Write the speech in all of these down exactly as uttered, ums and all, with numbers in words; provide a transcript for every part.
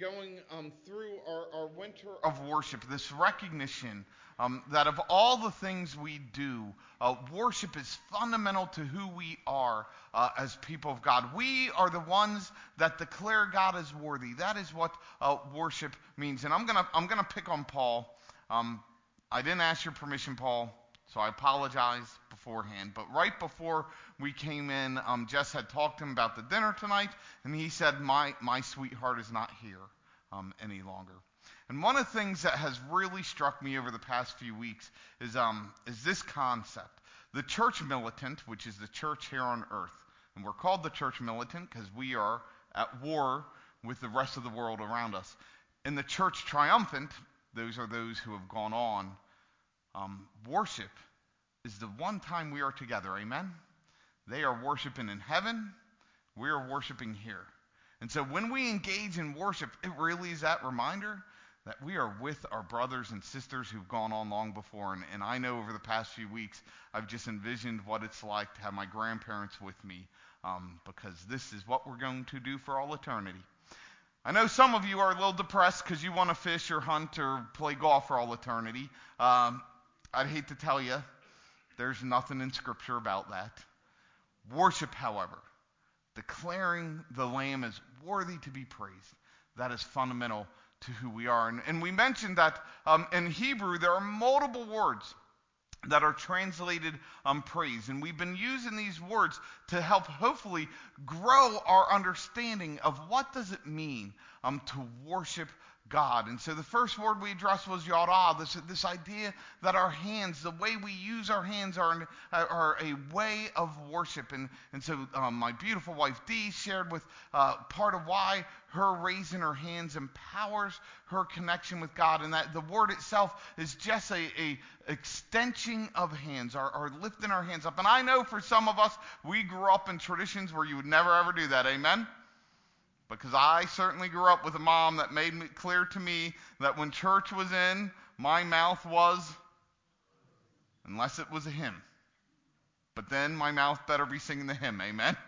going um, through our, our winter of worship, this recognition um, that of all the things we do, uh, worship is fundamental to who we are uh, as people of God. We are the ones that declare God as worthy. That is what uh, worship means. And I'm gonna I'm gonna pick on Paul. Um, I didn't ask your permission, Paul, so I apologize beforehand. But right before we came in, um, Jess had talked to him about the dinner tonight, and he said, my, my sweetheart is not here um, any longer. And one of the things that has really struck me over the past few weeks is, um, is this concept. The church militant, which is the church here on earth, and we're called the church militant because we are at war with the rest of the world around us. And the church triumphant, those are those who have gone on. Um, worship is the one time we are together, amen? They are worshiping in heaven, we are worshiping here. And so when we engage in worship, it really is that reminder that we are with our brothers and sisters who've gone on long before. And, and I know over the past few weeks, I've just envisioned what it's like to have my grandparents with me, um, because this is what we're going to do for all eternity. I know some of you are a little depressed because you want to fish or hunt or play golf for all eternity. Um, I'd hate to tell you, there's nothing in Scripture about that. Worship, however, declaring the Lamb as worthy to be praised, that is fundamental to who we are. And, and we mentioned that um, in Hebrew there are multiple words that are translated um, praise. And we've been using these words to help hopefully grow our understanding of what does it mean um, to worship God. And so the first word we addressed was yada, this, this idea that our hands, the way we use our hands are, are a way of worship. And, and so um, my beautiful wife Dee shared with uh, part of why her raising her hands empowers her connection with God, and that the word itself is just a, a extension of hands, our, our lifting our hands up. And I know for some of us, we grew up in traditions where you would never ever do that, amen? Because I certainly grew up with a mom that made it clear to me that when church was in, my mouth was, unless it was a hymn. But then my mouth better be singing the hymn, amen?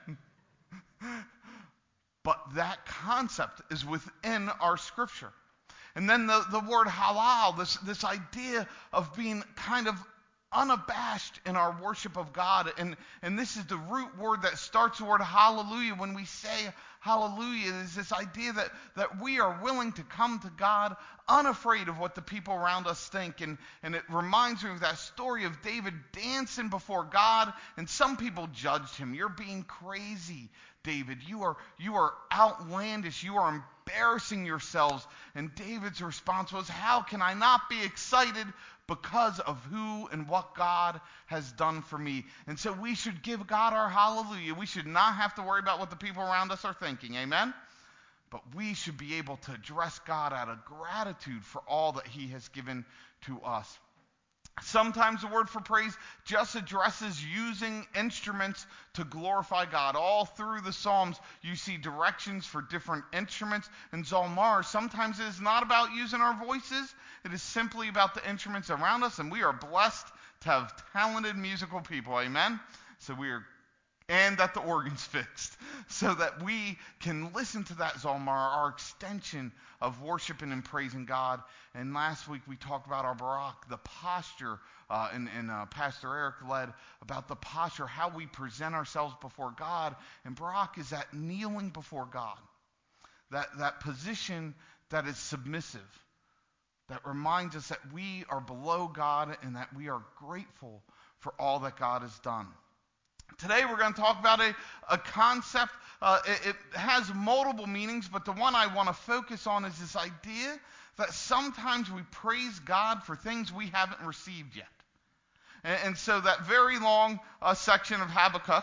But that concept is within our Scripture. And then the, the word halal, this, this idea of being kind of unabashed in our worship of God. And, and this is the root word that starts the word hallelujah. When we say hallelujah, is this idea that, that we are willing to come to God unafraid of what the people around us think. And, and it reminds me of that story of David dancing before God, and some people judged him. You're being crazy, David. You are, you are outlandish. You are embarrassing yourselves. And David's response was, how can I not be excited because of who and what God has done for me? And so we should give God our hallelujah. We should not have to worry about what the people around us are thinking, amen? But we should be able to address God out of gratitude for all that he has given to us. Sometimes the word for praise just addresses using instruments to glorify God. All through the Psalms, you see directions for different instruments. And Zalmar, sometimes it is not about using our voices. It is simply about the instruments around us. And we are blessed to have talented musical people. Amen? So we are, and that the organ's fixed, so that we can listen to that Zalmar, our extension of worshiping and praising God. And last week we talked about our Barak, the posture, uh, and, and uh, Pastor Eric led about the posture, how we present ourselves before God. And Barak is that kneeling before God, that, that position that is submissive, that reminds us that we are below God and that we are grateful for all that God has done. Today we're going to talk about a, a concept. Uh, it, it has multiple meanings, but the one I want to focus on is this idea that sometimes we praise God for things we haven't received yet. And, and so that very long uh, section of Habakkuk,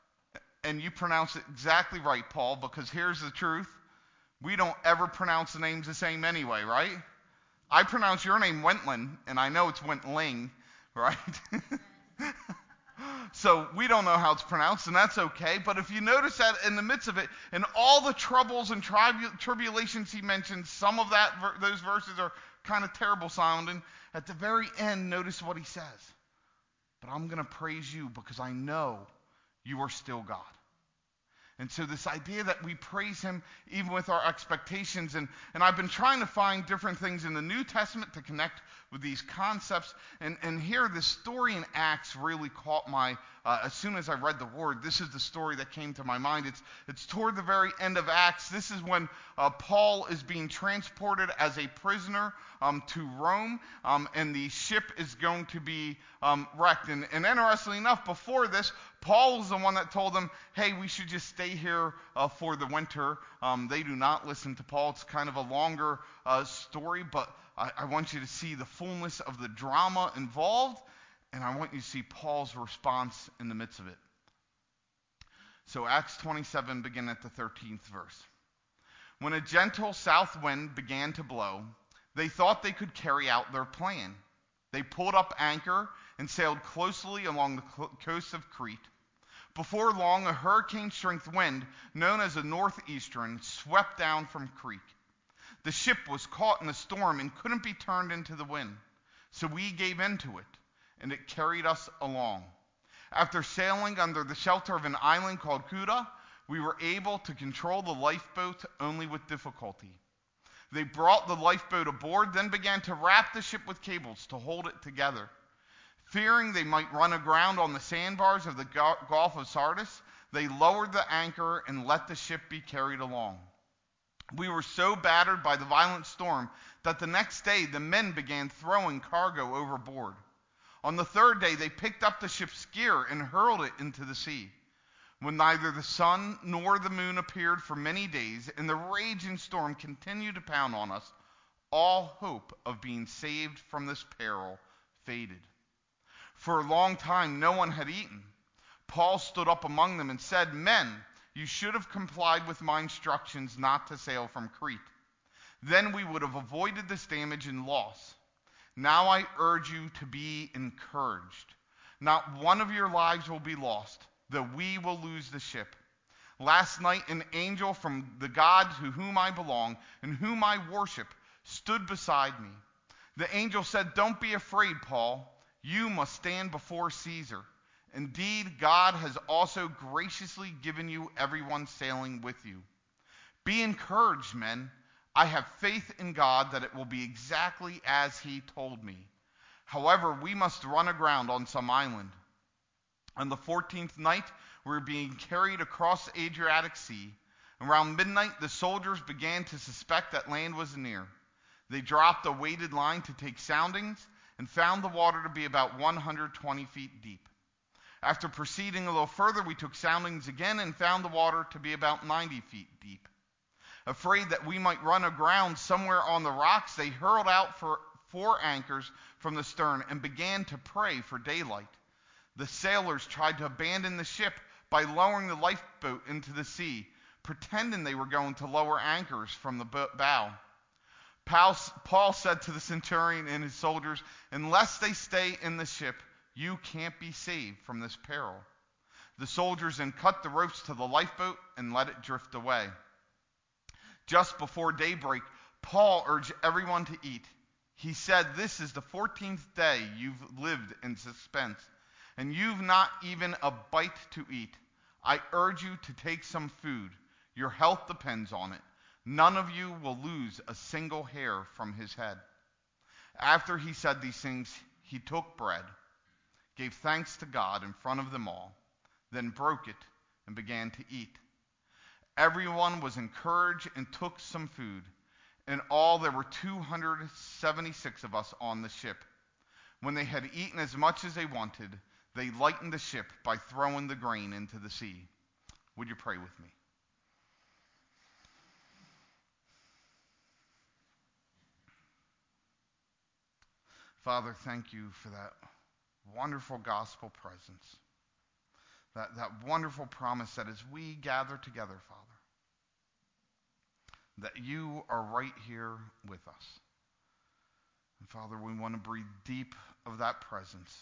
and you pronounce it exactly right, Paul, because here's the truth. We don't ever pronounce the names the same anyway, right? I pronounce your name Wentland, and I know it's Wentling, right? So we don't know how it's pronounced, and that's okay. But if you notice that in the midst of it, and all the troubles and tribu- tribulations he mentions, some of that ver- those verses are kind of terrible sounding. At the very end, notice what he says. But I'm going to praise you because I know you are still God. And so this idea that we praise him even with our expectations, and, and I've been trying to find different things in the New Testament to connect with these concepts, and, and here this story in Acts really caught my, uh, as soon as I read the word, this is the story that came to my mind. It's, it's toward the very end of Acts. This is when uh, Paul is being transported as a prisoner um, to Rome, um, and the ship is going to be um, wrecked. And, and interestingly enough, before this, Paul was the one that told them, hey, we should just stay here uh, for the winter. Um, they do not listen to Paul. It's kind of a longer uh, story, but I, I want you to see the fullness of the drama involved, and I want you to see Paul's response in the midst of it. So Acts twenty-seven, begin at the thirteenth verse. When a gentle south wind began to blow, they thought they could carry out their plan. They pulled up anchor and sailed closely along the coast of Crete. Before long, a hurricane-strength wind, known as a northeastern, swept down from Crete. The ship was caught in a storm and couldn't be turned into the wind, so we gave in to it, and it carried us along. After sailing under the shelter of an island called Cauda, we were able to control the lifeboat only with difficulty. They brought the lifeboat aboard, then began to wrap the ship with cables to hold it together. Fearing they might run aground on the sandbars of the Gulf of Sardis, they lowered the anchor and let the ship be carried along. We were so battered by the violent storm that the next day the men began throwing cargo overboard. On the third day they picked up the ship's gear and hurled it into the sea. When neither the sun nor the moon appeared for many days, and the raging storm continued to pound on us, all hope of being saved from this peril faded. For a long time no one had eaten. Paul stood up among them and said, "Men, you should have complied with my instructions not to sail from Crete. Then we would have avoided this damage and loss. Now I urge you to be encouraged. Not one of your lives will be lost, though we will lose the ship. Last night an angel from the God to whom I belong and whom I worship stood beside me. The angel said, 'Don't be afraid, Paul. You must stand before Caesar. Indeed, God has also graciously given you everyone sailing with you. Be encouraged, men. I have faith in God that it will be exactly as he told me. However, we must run aground on some island.' On the fourteenth night, we were being carried across the Adriatic Sea. Around midnight, the soldiers began to suspect that land was near. They dropped a weighted line to take soundings and found the water to be about one hundred twenty feet deep. After proceeding a little further, we took soundings again and found the water to be about ninety feet deep. Afraid that we might run aground somewhere on the rocks, they hurled out for four anchors from the stern and began to pray for daylight. The sailors tried to abandon the ship by lowering the lifeboat into the sea, pretending they were going to lower anchors from the bow. Paul said to the centurion and his soldiers, 'Unless they stay in the ship, you can't be saved from this peril.' The soldiers then cut the ropes to the lifeboat and let it drift away. Just before daybreak, Paul urged everyone to eat. He said, 'This is the fourteenth day you've lived in suspense, and you've not even a bite to eat. I urge you to take some food. Your health depends on it. None of you will lose a single hair from his head.' After he said these things, he took bread, gave thanks to God in front of them all, then broke it and began to eat. Everyone was encouraged and took some food. In all, there were two hundred seventy-six of us on the ship. When they had eaten as much as they wanted, they lightened the ship by throwing the grain into the sea." Would you pray with me? Father, thank you for that wonderful gospel presence, that, that wonderful promise that as we gather together, Father, that you are right here with us. And Father, we want to breathe deep of that presence.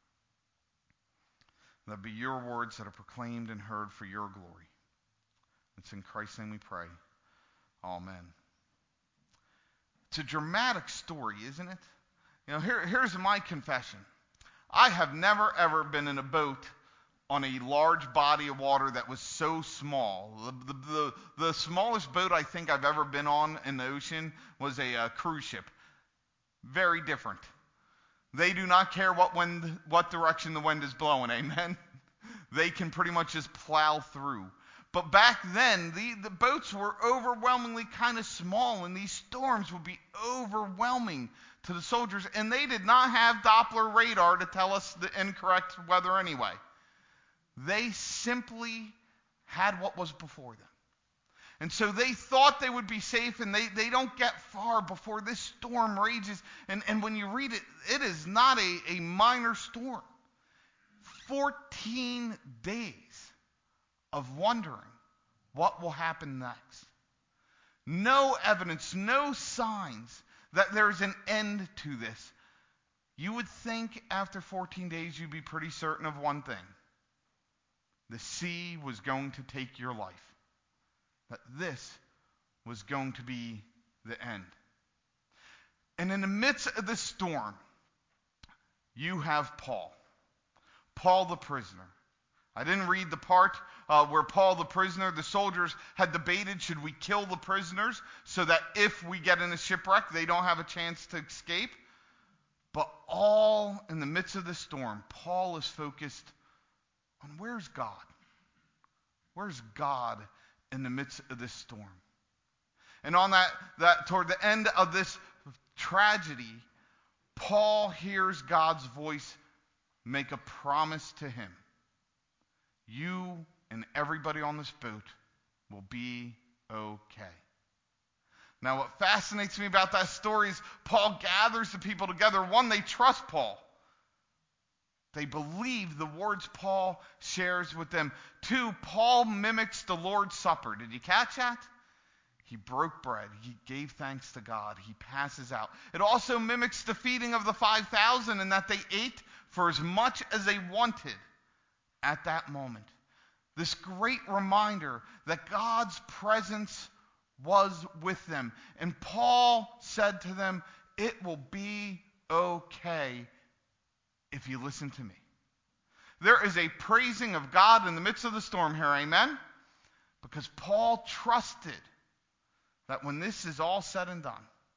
That be your words that are proclaimed and heard for your glory. It's in Christ's name we pray. Amen. It's a dramatic story, isn't it? You know, here, here's my confession. I have never, ever been in a boat on a large body of water that was so small. The, the, the, the smallest boat I think I've ever been on in the ocean was a uh, cruise ship. Very different. They do not care what wind, what direction the wind is blowing, amen? They can pretty much just plow through. But back then, the, the boats were overwhelmingly kind of small, and these storms would be overwhelming to the soldiers, and they did not have Doppler radar to tell us the incorrect weather anyway. They simply had what was before them. And so they thought they would be safe, and they, they don't get far before this storm rages. And, and when you read it, it is not a, a minor storm. fourteen days of wondering what will happen next. No evidence, no signs that there's an end to this. You would think after fourteen days you'd be pretty certain of one thing. The sea was going to take your life. That this was going to be the end. And in the midst of this storm, you have Paul. Paul the prisoner. I didn't read the part uh, where Paul the prisoner, the soldiers had debated, should we kill the prisoners so that if we get in a shipwreck, they don't have a chance to escape? But all in the midst of the storm, Paul is focused on where's God? Where's God in the midst of this storm? And on that, that toward the end of this tragedy, Paul hears God's voice make a promise to him. You and everybody on this boat will be okay. Now, what fascinates me about that story is Paul gathers the people together. One, they trust Paul. They believe the words Paul shares with them. Two, Paul mimics the Lord's Supper. Did you catch that? He broke bread. He gave thanks to God. He passes out. It also mimics the feeding of the five thousand in that they ate for as much as they wanted at that moment. This great reminder that God's presence was with them. And Paul said to them, it will be okay if you listen to me. There is a praising of God in the midst of the storm here, amen? Because Paul trusted that when this is all said and done,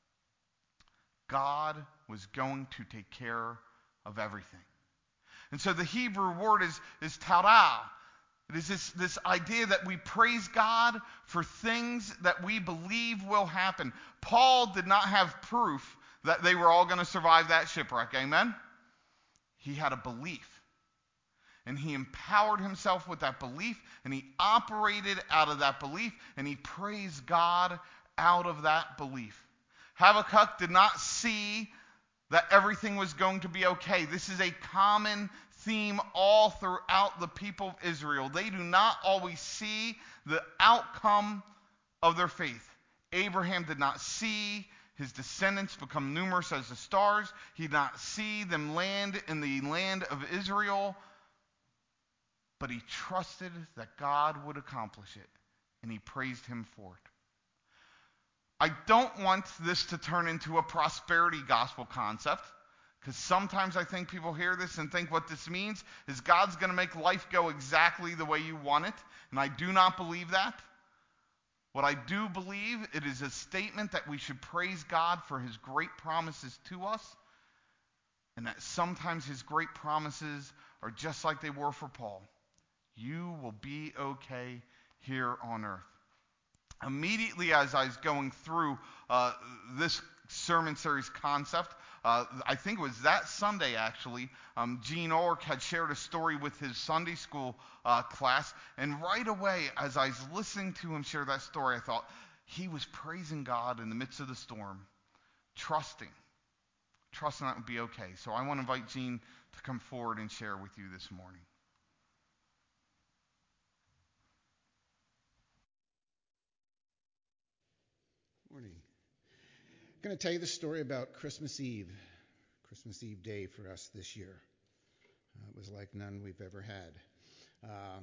God was going to take care of everything. And so the Hebrew word is, is tara. It is this, this idea that we praise God for things that we believe will happen. Paul did not have proof that they were all going to survive that shipwreck, amen? He had a belief. And he empowered himself with that belief, and he operated out of that belief, and he praised God out of that belief. Habakkuk did not see that everything was going to be okay. This is a common theme all throughout the people of Israel. They do not always see the outcome of their faith. Abraham did not see his descendants become numerous as the stars. He did not see them land in the land of Israel. But he trusted that God would accomplish it, and he praised him for it. I don't want this to turn into a prosperity gospel concept, because sometimes I think people hear this and think what this means is God's going to make life go exactly the way you want it, and I do not believe that. What I do believe, it is a statement that we should praise God for his great promises to us, and that sometimes his great promises are just like they were for Paul. You will be okay here on earth. Immediately as I was going through uh, this sermon series concept, uh, I think it was that Sunday actually, um, Gene Ork had shared a story with his Sunday school uh, class, and right away as I was listening to him share that story, I thought he was praising God in the midst of the storm, trusting, trusting that it would be okay. So I want to invite Gene to come forward and share with you this morning. Morning. I'm going to tell you the story about Christmas Eve, Christmas Eve day for us this year. Uh, it was like none we've ever had. Uh,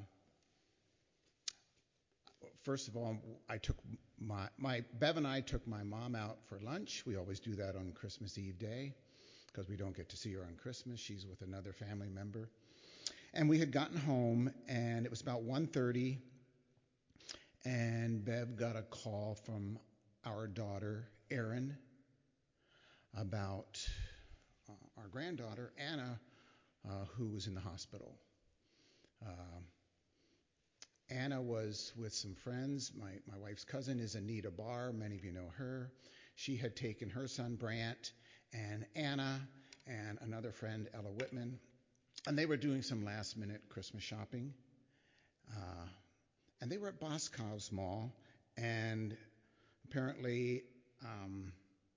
first of all, I took my, my, Bev and I took my mom out for lunch. We always do that on Christmas Eve day because we don't get to see her on Christmas. She's with another family member. And we had gotten home, and it was about one thirty, and Bev got a call from our daughter, Erin, about uh, our granddaughter, Anna, uh, who was in the hospital. Uh, Anna was with some friends. My, my wife's cousin is Anita Barr. Many of you know her. She had taken her son, Brant, and Anna, and another friend, Ella Whitman, and they were doing some last-minute Christmas shopping. Uh, and they were at Boscov's Mall, and apparently um,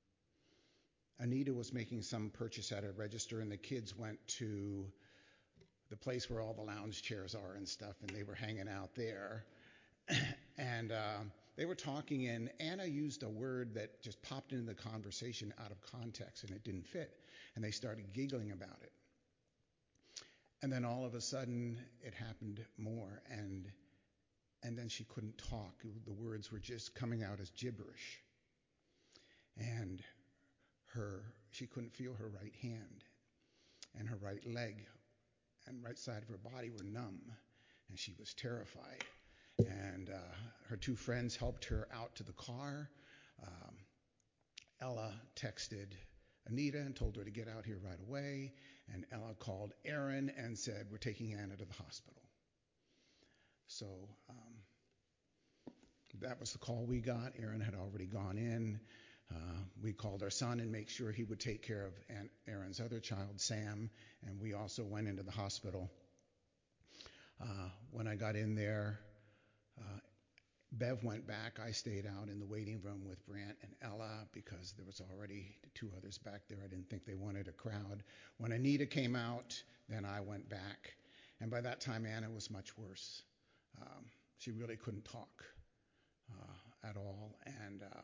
Anita was making some purchase at a register, and the kids went to the place where all the lounge chairs are and stuff, and they were hanging out there. and uh, they were talking, and Anna used a word that just popped into the conversation out of context, and it didn't fit. And they started giggling about it. And then all of a sudden, it happened more, and and then she couldn't talk. The words were just coming out as gibberish. And her, she couldn't feel her right hand, and her right leg and right side of her body were numb, and she was terrified. And uh, her two friends helped her out to the car. Um, Ella texted Anita and told her to get out here right away, and Ella called Erin and said, we're taking Anna to the hospital. So um, that was the call we got. Erin had already gone in. Uh, we called our son and make sure he would take care of Aunt Erin's other child, Sam, and we also went into the hospital. Uh, when I got in there, uh, Bev went back. I stayed out in the waiting room with Brant and Ella because there was already two others back there. I didn't think they wanted a crowd. When Anita came out, then I went back. And by that time, Anna was much worse. Um, she really couldn't talk uh, at all, and uh,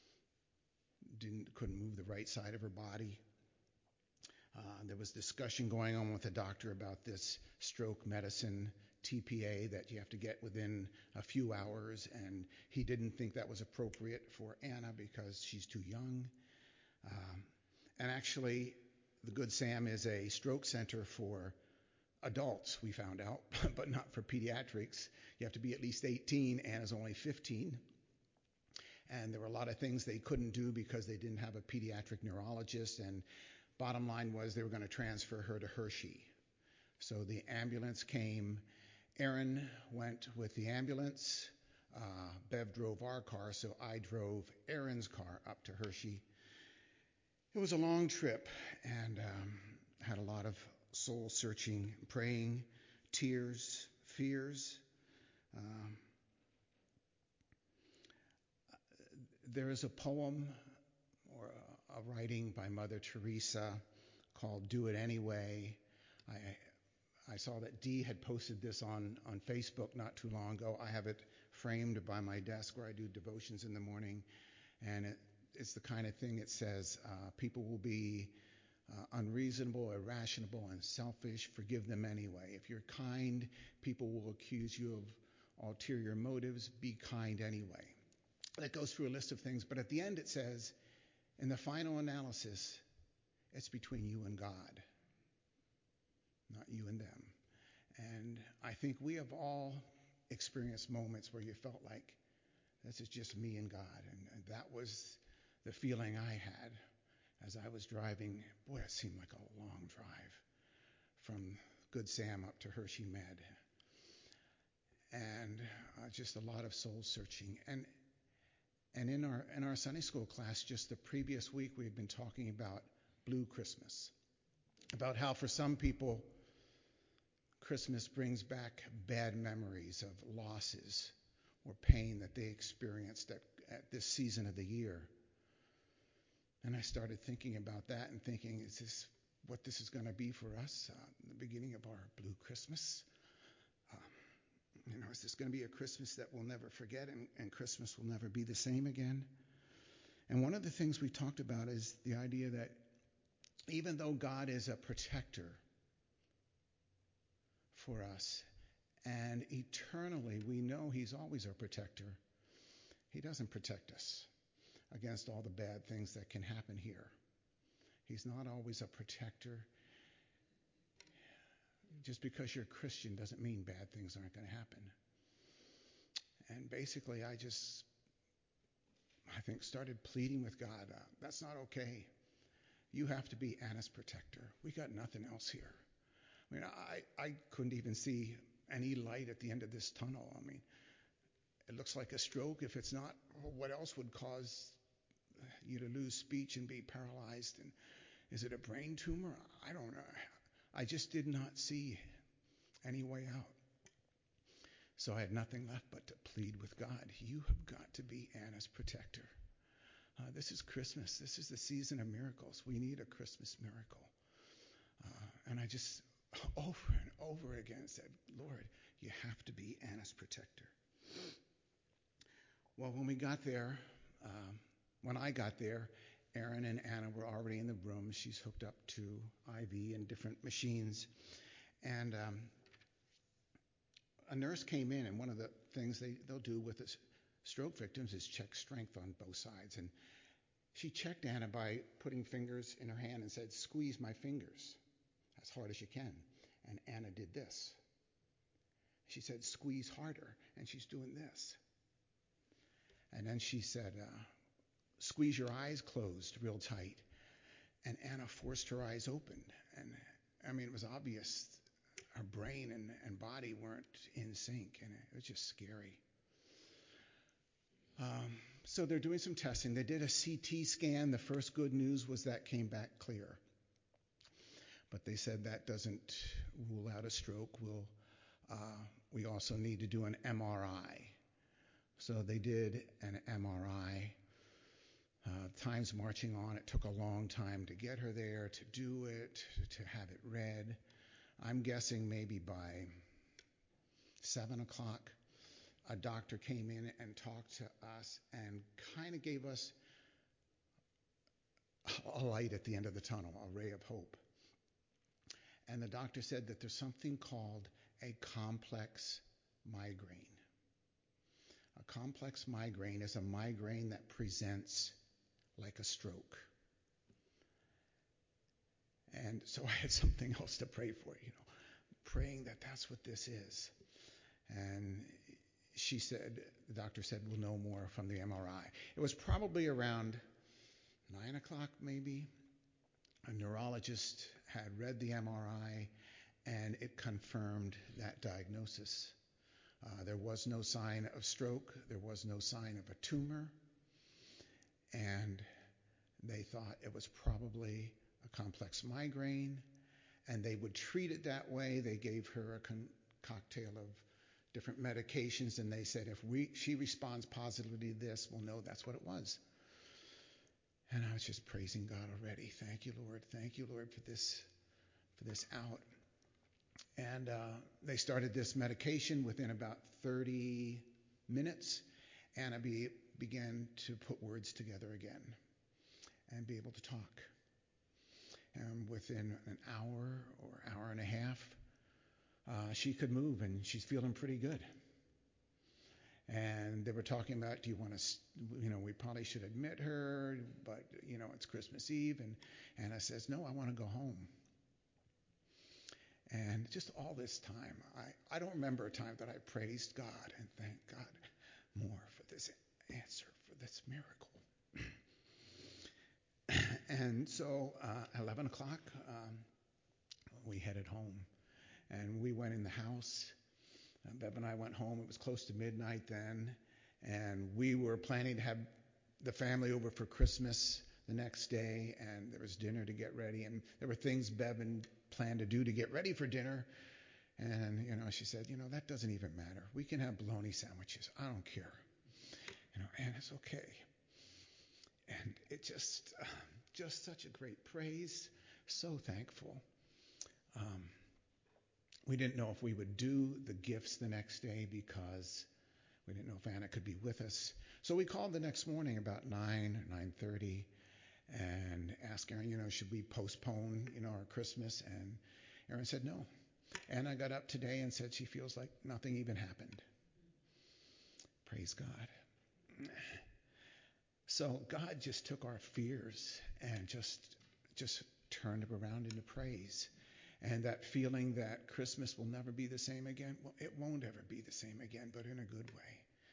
didn't couldn't move the right side of her body. Uh, there was discussion going on with the doctor about this stroke medicine, T P A, that you have to get within a few hours, and he didn't think that was appropriate for Anna because she's too young. Um, and actually, the Good Sam is a stroke center for adults, we found out, but not for pediatrics. You have to be at least eighteen. Anna's only fifteen. And there were a lot of things they couldn't do because they didn't have a pediatric neurologist. And bottom line was they were going to transfer her to Hershey. So the ambulance came. Erin went with the ambulance. Uh, Bev drove our car, so I drove Erin's car up to Hershey. It was a long trip, and um, had a lot of soul-searching, praying, tears, fears. Um, there is a poem or a, a writing by Mother Teresa called "Do It Anyway." I, I saw that Dee had posted this on, on Facebook not too long ago. I have it framed by my desk where I do devotions in the morning, and it, it's the kind of thing it says, uh, people will be uh, unreasonable, irrational, and selfish. Forgive them anyway. If you're kind, people will accuse you of ulterior motives. Be kind anyway. That goes through a list of things, but at the end it says, in the final analysis, it's between you and God, not you and them. And I think we have all experienced moments where you felt like, this is just me and God. And, and that was the feeling I had as I was driving. Boy, it seemed like a long drive from Good Sam up to Hershey Med. And uh, just a lot of soul searching. And and in our in our Sunday school class just the previous week, we had been talking about Blue Christmas, about how for some people Christmas brings back bad memories of losses or pain that they experienced at, at this season of the year. And I started thinking about that and thinking, is this what this is going to be for us, uh, the beginning of our Blue Christmas? Um, you know, is this going to be a Christmas that we'll never forget, and, and Christmas will never be the same again? And one of the things we talked about is the idea that even though God is a protector for us, and eternally we know he's always our protector, he doesn't protect us against all the bad things that can happen here. He's not always a protector. just because you're a Christian doesn't mean bad things aren't going to happen. And basically, I just, I think, started pleading with God. Uh, that's not okay. You have to be Anna's protector. We got nothing else here. I mean, I, I couldn't even see any light at the end of this tunnel. I mean, it looks like a stroke. If it's not, what else would cause you to lose speech and be paralyzed? And is it a brain tumor? I don't know. I just did not see any way out. So I had nothing left but to plead with God. You have got to be Anna's protector. Uh, this is Christmas. This is the season of miracles. We need a Christmas miracle. Uh, and I just over and over again said, Lord, you have to be Anna's protector. Well, when we got there, um, when I got there, Erin and Anna were already in the room. She's hooked up to I V and different machines. And um, a nurse came in, and one of the things they, they'll do with the stroke victims is check strength on both sides. And she checked Anna by putting fingers in her hand and said, squeeze my fingers as hard as you can. And Anna did this. She said, squeeze harder. And she's doing this. And then she said, uh, squeeze your eyes closed real tight. And Anna forced her eyes open. And I mean, it was obvious her brain and, and body weren't in sync. And it was just scary. Um, so they're doing some testing. They did a C T scan. The first good news was that came back clear. But they said that doesn't rule out a stroke. We'll, uh, we also need to do an M R I. So they did an M R I. Uh, time's marching on. It took a long time to get her there, to do it, to have it read. I'm guessing maybe by seven o'clock, a doctor came in and talked to us and kind of gave us a light at the end of the tunnel, a ray of hope. And the doctor said that there's something called a complex migraine. A complex migraine is a migraine that presents like a stroke. And so I had something else to pray for, you know, praying that that's what this is. And she said, the doctor said, we'll know more from the M R I. It was probably around nine o'clock maybe. A neurologist had read the M R I and it confirmed that diagnosis. Uh, there was no sign of stroke. There was no sign of a tumor. And they thought it was probably a complex migraine, and they would treat it that way. They gave her a con- cocktail of different medications, and they said if we she responds positively to this, we'll know that's what it was. And I was just praising God already. Thank you, Lord. Thank you, Lord, for this for this out. And uh, they started this medication within about thirty minutes. Anna be, began to put words together again and be able to talk. And within an hour or hour and a half, uh, she could move, and she's feeling pretty good. And they were talking about, do you want to, you know, we probably should admit her, but, you know, it's Christmas Eve. And Anna says, no, I want to go home. And just all this time, I, I don't remember a time that I praised God and thanked God more for this answer, for this miracle. And so uh, eleven o'clock, um, we headed home. And we went in the house. Uh, Bev and I went home. It was close to midnight then. And we were planning to have the family over for Christmas the next day. And there was dinner to get ready. And there were things Bev and planned to do to get ready for dinner. And, you know, she said, you know, that doesn't even matter. We can have bologna sandwiches. I don't care. You know, and it's okay. And it just, uh, just such a great praise. So thankful. Um, we didn't know if we would do the gifts the next day because we didn't know if Anna could be with us. So we called the next morning about nine, nine thirty, and asked Erin, you know, should we postpone, you know, our Christmas? And Erin said no. Anna got up today and said she feels like nothing even happened. Praise God. So God just took our fears and just just turned them around into praise. And that feeling that Christmas will never be the same again, well, it won't ever be the same again, but in a good way.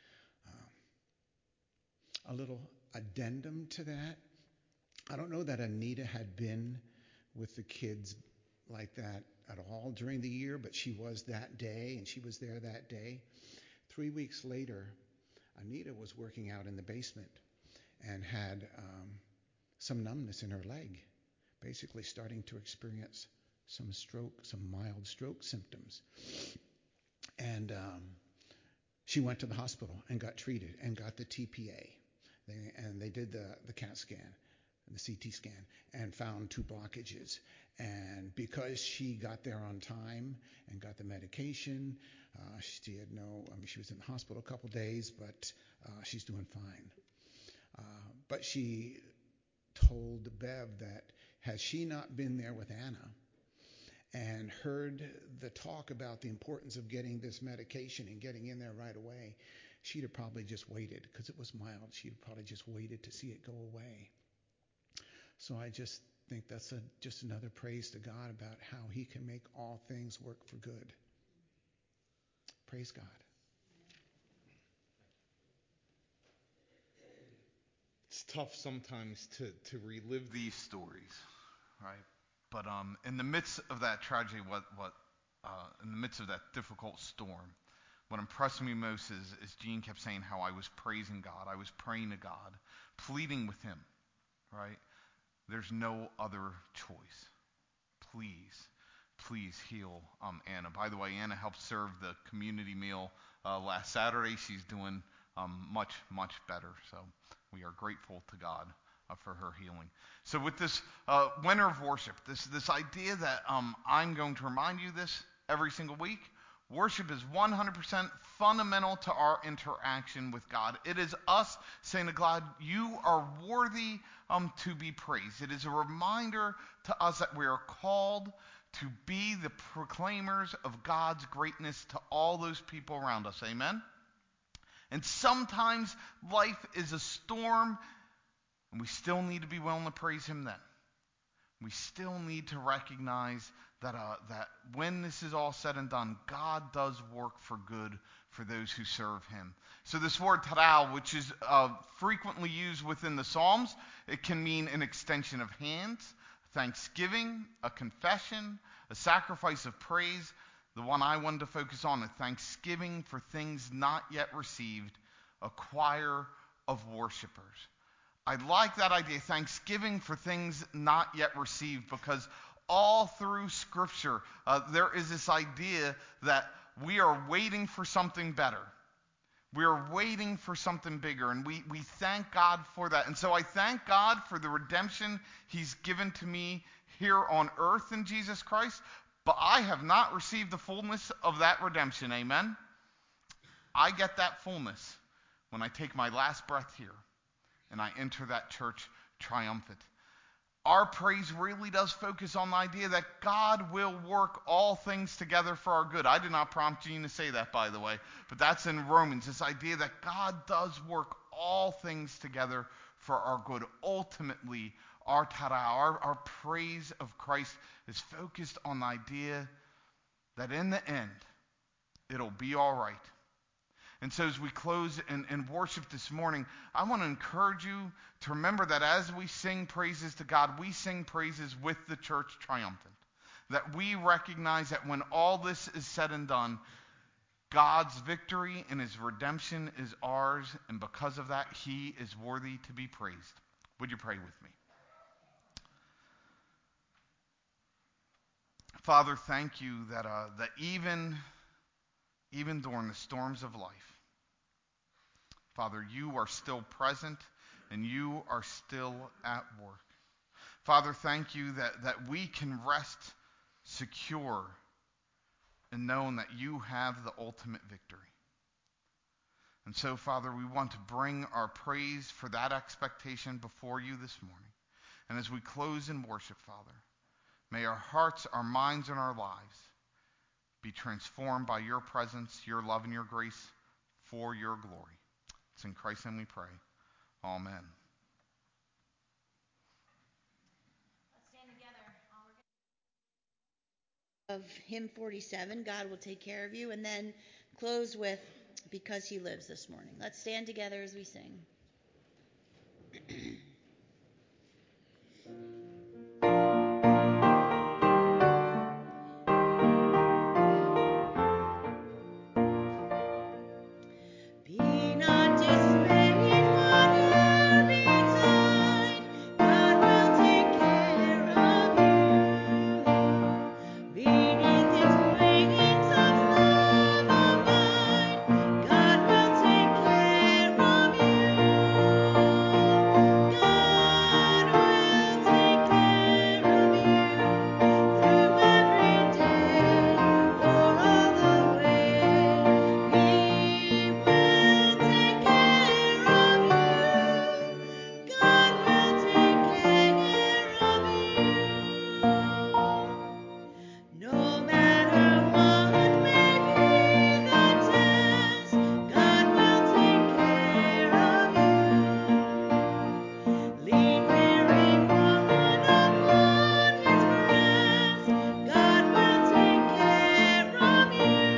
Um, a little addendum to that. I don't know that Anita had been with the kids like that at all during the year, but she was that day, and she was there that day. Three weeks later, Anita was working out in the basement and had um, some numbness in her leg, basically starting to experience some stroke, some mild stroke symptoms. And um, she went to the hospital and got treated and got the T P A. They, and they did the, the CAT scan, the C T scan, and found two blockages. And because she got there on time and got the medication, uh, she had no, I mean, she was in the hospital a couple days, but uh, she's doing fine. Uh, but she told Bev that had she not been there with Anna and heard the talk about the importance of getting this medication and getting in there right away, she'd have probably just waited, because it was mild. She'd have probably just waited to see it go away. So I just think that's a, just another praise to God about how he can make all things work for good. Praise God. It's tough sometimes to, to relive these stories, right? But um, in the midst of that tragedy, what what uh, in the midst of that difficult storm, what impressed me most is, is Jean kept saying how I was praising God, I was praying to God, pleading with him, right? There's no other choice. Please, please heal um, Anna. By the way, Anna helped serve the community meal uh, last Saturday. She's doing um, much, much better. So we are grateful to God uh, for her healing. So with this uh, winter of worship, this this idea that um, I'm going to remind you this every single week, worship is one hundred percent fundamental to our interaction with God. It is us saying to God, you are worthy um, to be praised. It is a reminder to us that we are called to be the proclaimers of God's greatness to all those people around us. Amen? And sometimes life is a storm, and we still need to be willing to praise him then. We still need to recognize that uh, that when this is all said and done, God does work for good for those who serve him. So this word taral, which is uh, frequently used within the Psalms, it can mean an extension of hands, thanksgiving, a confession, a sacrifice of praise. The one I wanted to focus on is thanksgiving for things not yet received, a choir of worshipers. I like that idea, thanksgiving for things not yet received, because all through Scripture, uh, there is this idea that we are waiting for something better. We are waiting for something bigger, and we, we thank God for that. And so I thank God for the redemption he's given to me here on earth in Jesus Christ, but I have not received the fullness of that redemption, amen? I get that fullness when I take my last breath here and I enter that church triumphant. Our praise really does focus on the idea that God will work all things together for our good. I did not prompt Gene to say that, by the way, but that's in Romans, this idea that God does work all things together for our good. Ultimately, our tara, our, our praise of Christ is focused on the idea that in the end, it'll be all right. And so as we close and, and worship this morning, I want to encourage you to remember that as we sing praises to God, we sing praises with the church triumphant. That we recognize that when all this is said and done, God's victory and his redemption is ours, and because of that, he is worthy to be praised. Would you pray with me? Father, thank you that uh, that even, even during the storms of life, Father, you are still present and you are still at work. Father, thank you that, that we can rest secure in knowing that you have the ultimate victory. And so, Father, we want to bring our praise for that expectation before you this morning. And as we close in worship, Father, may our hearts, our minds, and our lives be transformed by your presence, your love, and your grace for your glory. It's in Christ's name we pray. Amen. of hymn forty-seven, God Will Take Care of You, and then close with Because He Lives this morning. Let's stand together as we sing. Be not dismayed, whate'er betide, God will take care of you. Beneath His wings of love abide, God will take care of you. God will take care of you through every day or all the way. He will take care of you. God will take care of you. No matter what may be the test, God will take care of you. Lean very fond upon His breast, God will take care of you.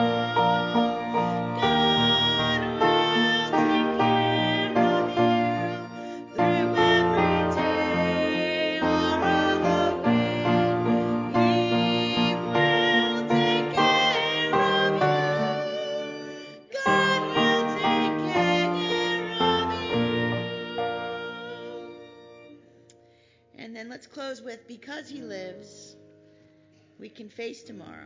God will take care of you through every day or all the way. He will take care of you. God will take care of you. And then let's close with Because He Lives, we can face tomorrow.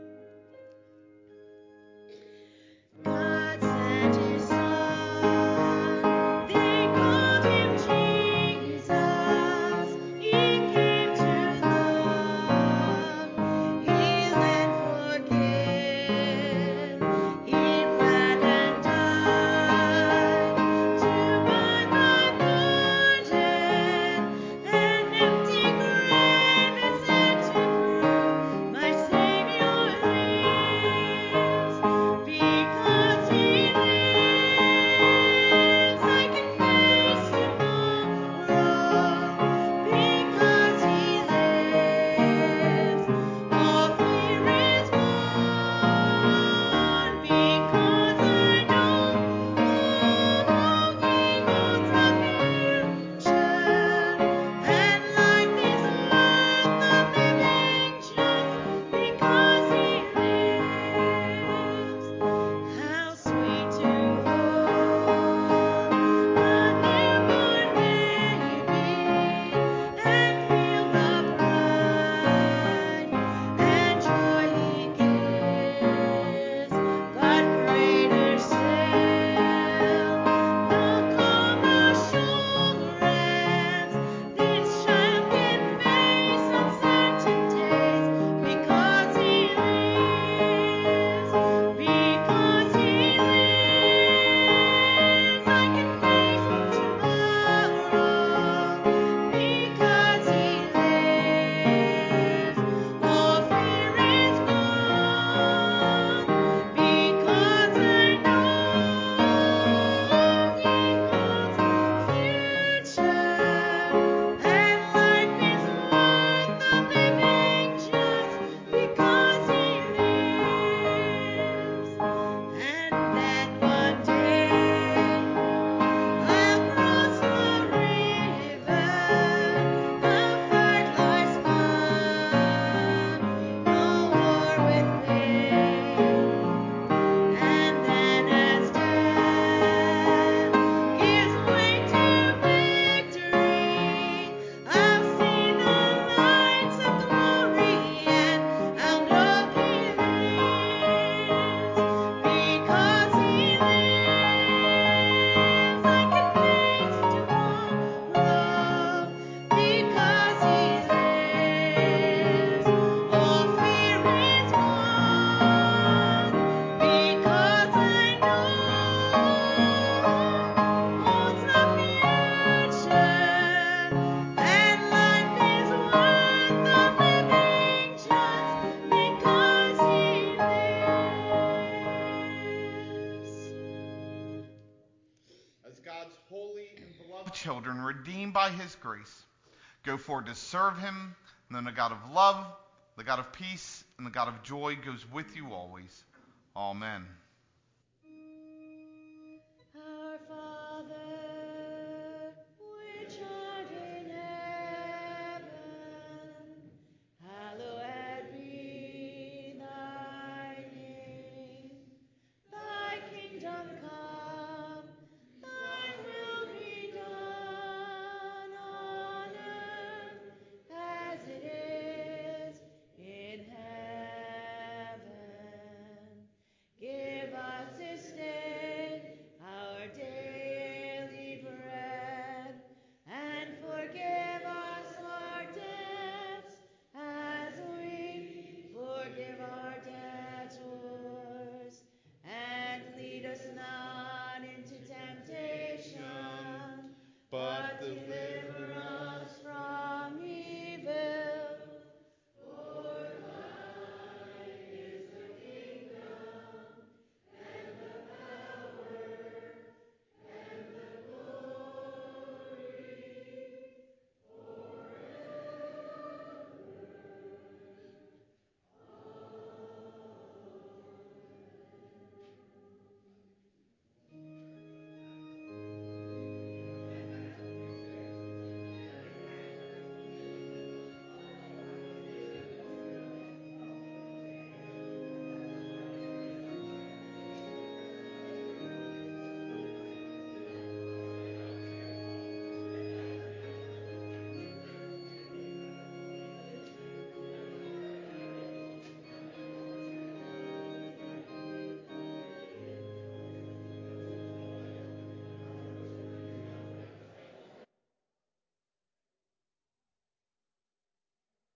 God sent His Son, they called Him Jesus. He came to love, heal and forgive. He bled and died to buy my pardon. An empty grave is there to prove my Savior lives. Because He lives, I can face tomorrow. Because He lives, all fear is gone. Because I know He holds the future, and life is worth the living just because He lives. How sweet to hold a newborn baby and feel the pride and joy He gives. But greater still, the calm assurance this child can face uncertain days because He lives. Because He lives, I can face tomorrow. Because He lives, all fear is gone. Because I know He holds the future, and life is worth the living just because He lives. And then one day I'll cross the river of hard life's fun, no war with pain. And then as death gives way to victory, I'll see the lights of glory and I'll know He lives. Because He lives, I can face tomorrow. Because He lives, all fear is gone. Because I know holds the future, and life is worth the living just because He lives. As God's holy and beloved children, redeemed by His grace, go forward to serve Him, and then a God of love, The God of peace and the God of joy goes with you always. Amen.